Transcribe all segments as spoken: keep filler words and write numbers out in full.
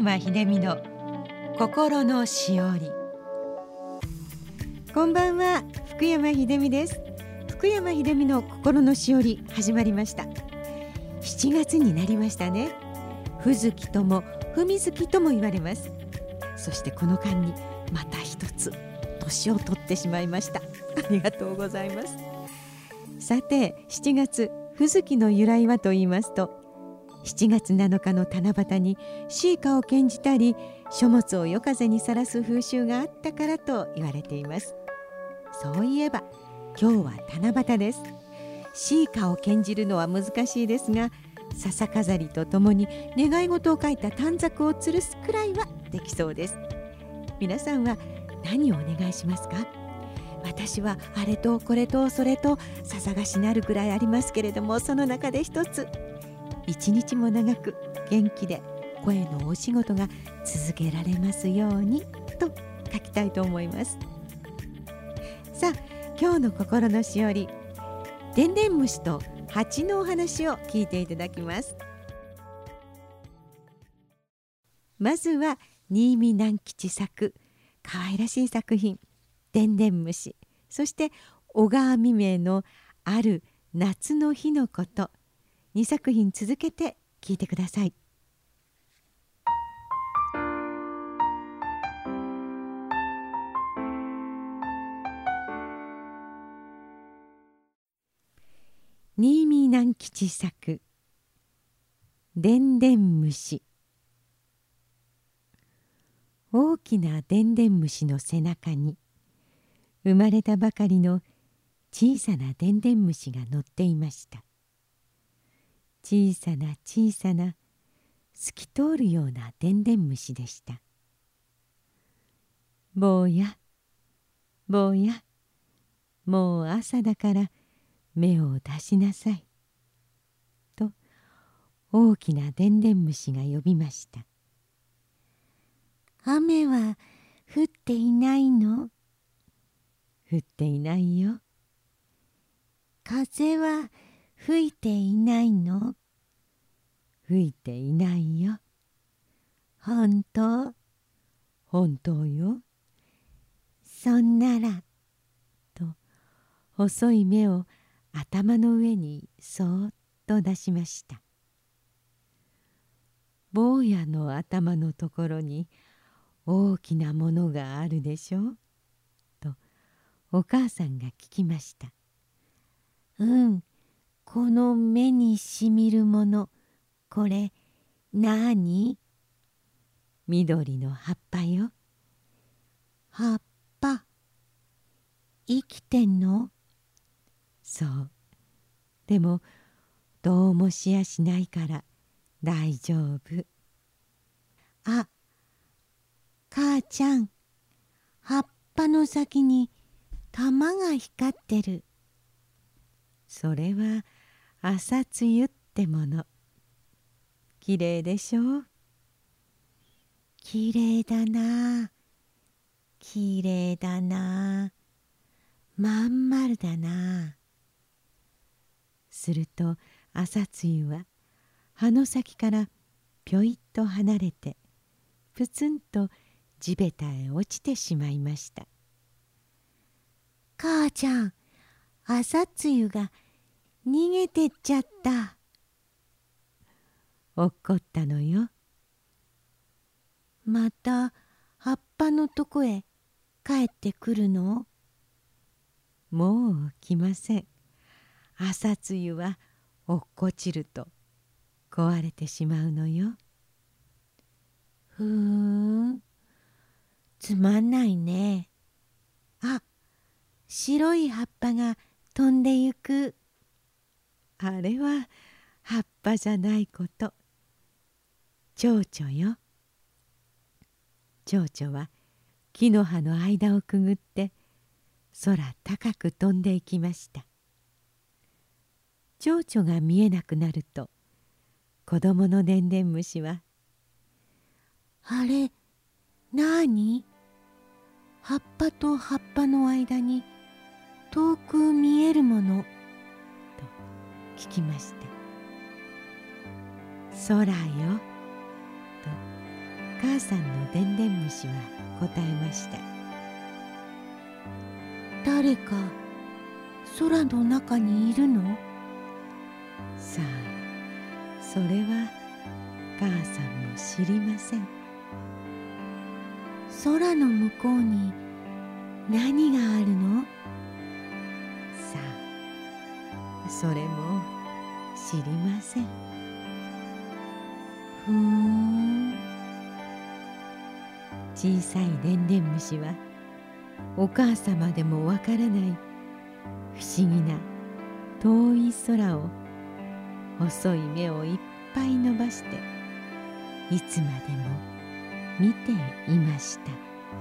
山秀美の心のしおり。こんばんは、福山秀美です。福山秀美の心のしおり始まりました。しちがつになりましたね。ふずきともふみずきとも言われます。そしてこの間にまた一つ年を取ってしまいました。ありがとうございます。さて、しちがつふずきの由来はと言いますと、しちがつなのかの七夕にシイカを献じたり書物を夜風にさらす風習があったからと言われています。そういえば今日は七夕です。シイカを献じるのは難しいですが、笹飾りとともに願い事を書いた短冊を吊るすくらいはできそうです。皆さんは何をお願いしますか？私はあれとこれとそれと笹がしなるくらいありますけれども、その中で一つ、一日も長く元気で声のお仕事が続けられますようにと書きたいと思います。さあ、今日の心のしおり、でんでん虫と蜂のお話を聞いていただきます。まずは新見南吉作、可愛らしい作品でんでん虫、そして小川未明のある夏の日のこと、にさく品続けて聞いてください。新見南吉作でんでん虫。大きなでんでん虫の背中に生まれたばかりの小さなでんでん虫が乗っていました。小さな小さな透き通るようなでんでん虫でした。坊や坊や、もう朝だから目を出しなさいと大きなでんでん虫が呼びました。雨は降っていないの？降っていないよ。風は吹いていないの？吹いていないよ。本当？本当よ。そんならと細い目を頭の上にそーっと出しました。坊やの頭のところに大きなものがあるでしょうとお母さんが聞きました。うん、この目にしみるもの、これなに？緑の葉っぱよ。葉っぱ？生きてんの？そう。でもどうもしやしないから大丈夫。あ、母ちゃん、葉っぱの先に玉が光ってる。それは朝露ってもの。きれいでしょう？きれいだな、きれいだな、まん丸だな。すると朝露は葉の先からぴょいっと離れてぷつんと地べたへ落ちてしまいました。母ちゃん、朝露が逃げてっちゃった。落っこったのよ。また葉っぱのとこへ帰ってくるの？もう来ません。朝露は落っこちると壊れてしまうのよ。ふーん、つまんないね。あ、白い葉っぱが飛んでゆく。あれは葉っぱじゃないこと。蝶々よ。蝶々は木の葉の間をくぐって空高く飛んでいきました。蝶々が見えなくなると子供のでんでん虫は「あれ、なーに？葉っぱと葉っぱの間に遠く見えるもの」と聞きました。「空よ」と母さんのでんでん虫は答えました。 誰か空の中にいるの？ さあ、それは母さんも知りません。 空の向こうに何があるの？ さあ、それも知りません。 ふーん。 小さいでんでん虫はお母様でもわからない不思議な遠い空を細い目をいっぱい伸ばしていつまでも見ていました。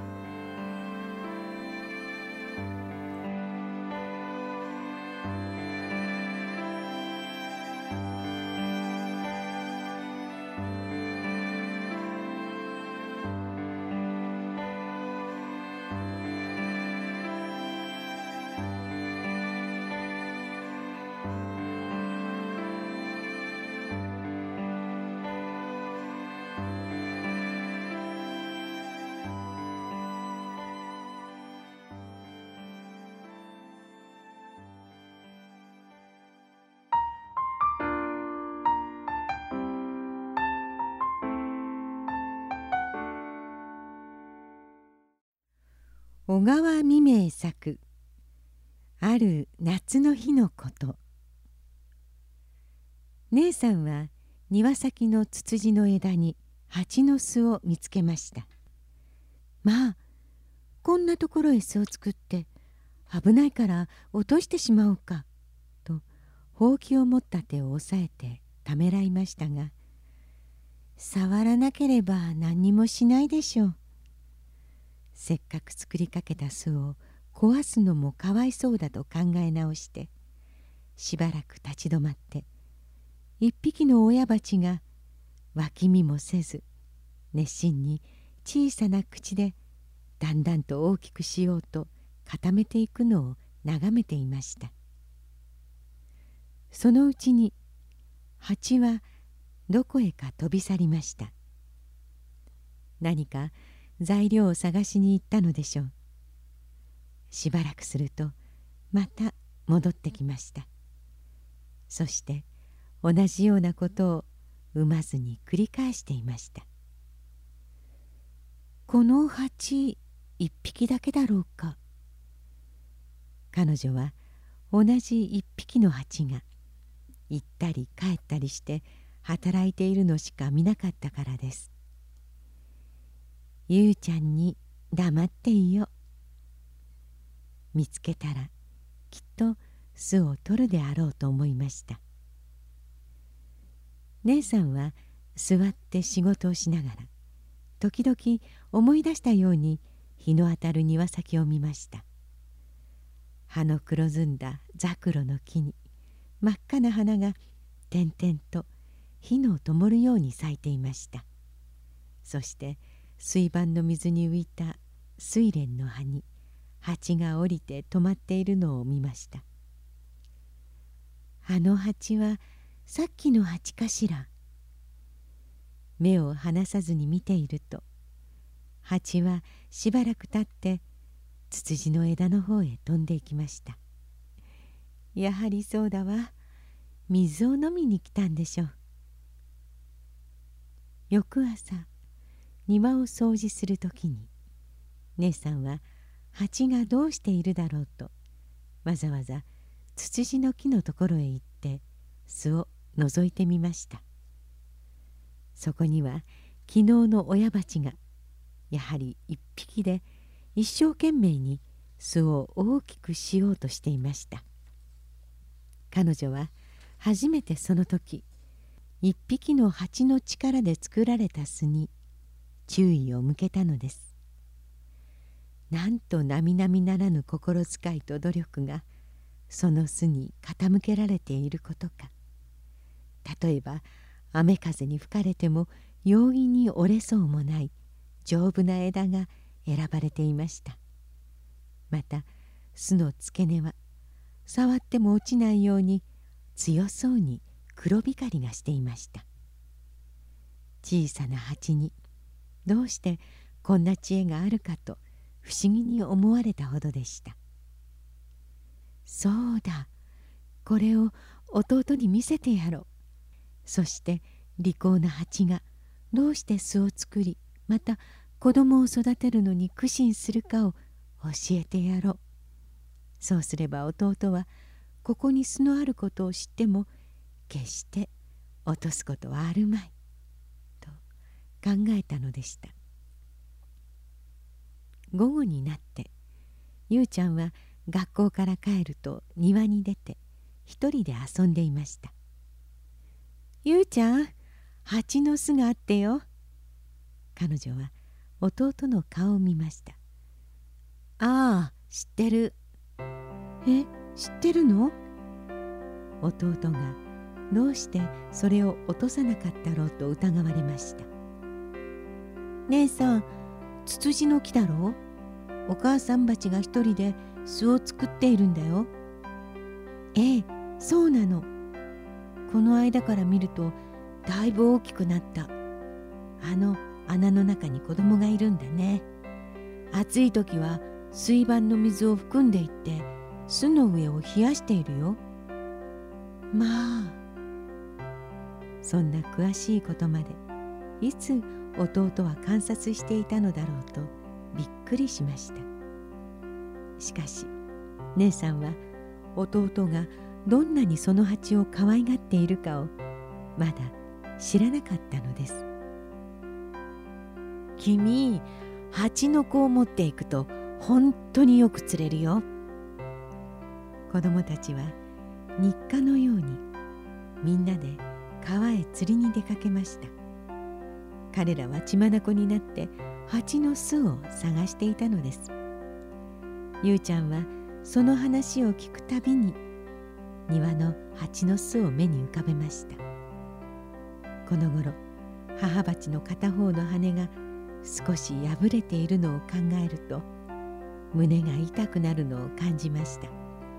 小川未明作ある夏の日のこと。姉さんは庭先のツツジの枝に蜂の巣を見つけました。まあ、こんなところへ巣を作って危ないから落としてしまおうかとほうきを持った手を押さえてためらいましたが、触らなければ何にもしないでしょう。せっかく作りかけた巣を壊すのもかわいそうだと考え直してしばらく立ち止まって、一匹の親蜂が脇見もせず熱心に小さな口でだんだんと大きくしようと固めていくのを眺めていました。そのうちに蜂はどこへか飛び去りました。何か材料を探しに行ったのでしょう。しばらくするとまた戻ってきました。そして同じようなことを産まずに繰り返していました。 この蜂一匹だけだろうか。 彼女は同じ一匹の蜂が行ったり帰ったりして働いているのしか見なかったからです。ゆうちゃんに黙っていよう。見つけたらきっと巣を取るであろうと思いました。姉さんは座って仕事をしながら時々思い出したように日の当たる庭先を見ました。葉の黒ずんだザクロの木に真っ赤な花が点々と火の灯るように咲いていました。そして水盤の水に浮いた睡蓮の葉に蜂が降りて止まっているのを見ました。 あの蜂はさっきの蜂かしら。 目を離さずに見ていると蜂はしばらく経ってツツジの枝の方へ飛んでいきました。やはりそうだわ。水を飲みに来たんでしょう。翌朝庭を掃除するときに姉さんは蜂がどうしているだろうとわざわざツツジの木のところへ行って巣を覗いてみました。そこには昨日の親蜂がやはり一匹で一生懸命に巣を大きくしようとしていました。彼女は初めてその時一匹の蜂の力で作られた巣に注意を向けたのです。なんと並々ならぬ心遣いと努力がその巣に傾けられていることか。例えば雨風に吹かれても容易に折れそうもない丈夫な枝が選ばれていました。また巣の付け根は触っても落ちないように強そうに黒光りがしていました。小さな蜂にどうしてこんな知恵があるかと不思議に思われたほどでした。そうだ、これを弟に見せてやろう。そして利口な蜂がどうして巣を作り、また子供を育てるのに苦心するかを教えてやろう。そうすれば弟はここに巣のあることを知っても決して落とすことはあるまいと考えたのでした。午後になってゆうちゃんは学校から帰ると庭に出て一人で遊んでいました。ゆうちゃん、蜂の巣があってよ。彼女は弟の顔を見ました。ああ、知ってる。え、知ってるの？弟がどうしてそれを落とさなかったろうと疑われました。姉さん、ツツジの木だろう？お母さん蜂が一人で巣を作っているんだよ。ええ、そうなの。この間から見るとだいぶ大きくなった。あの穴の中に子供がいるんだね。暑い時は水盤の水を含んでいって巣の上を冷やしているよ。まあ、そんな詳しいことまでいつ弟は観察していたのだろうとびっくりしました。しかし姉さんは弟がどんなにその蜂を可愛がっているかをまだ知らなかったのです。君、蜂の子を持っていくと本当によく釣れるよ。子供たちは日課のようにみんなで川へ釣りに出かけました。彼らは血眼になって蜂の巣を探していたのです。ゆうちゃんはその話を聞くたびに庭の蜂の巣を目に浮かべました。この頃母蜂の片方の羽が少し破れているのを考えると胸が痛くなるのを感じました。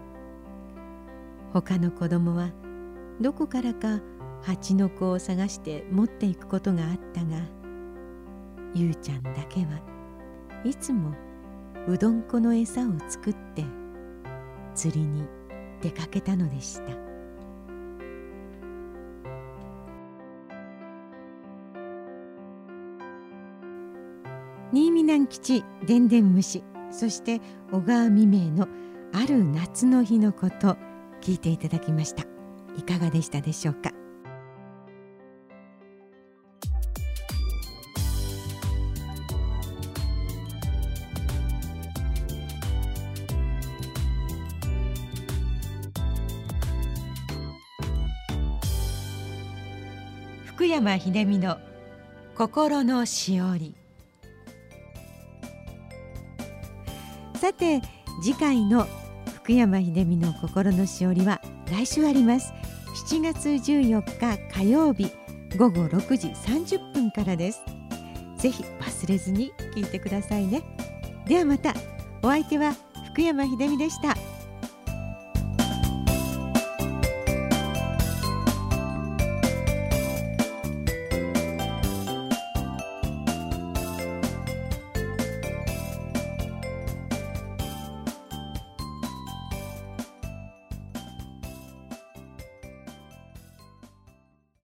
他の子供はどこからか蜂の子を探して持っていくことがあったが、ゆうちゃんだけはいつもうどん粉の餌を作って釣りに出かけたのでした。新見南吉でんでん虫、そして小川未明のある夏の日のこと聞いていただきました。いかがでしたでしょうか。福山秀美の心のしおり。さて次回の福山秀美の心のしおりは来週あります。しちがつじゅうよっか火曜日ごごろくじさんじゅっぷんからです。ぜひ忘れずに聞いてくださいね。ではまた。お相手は福山秀美でした。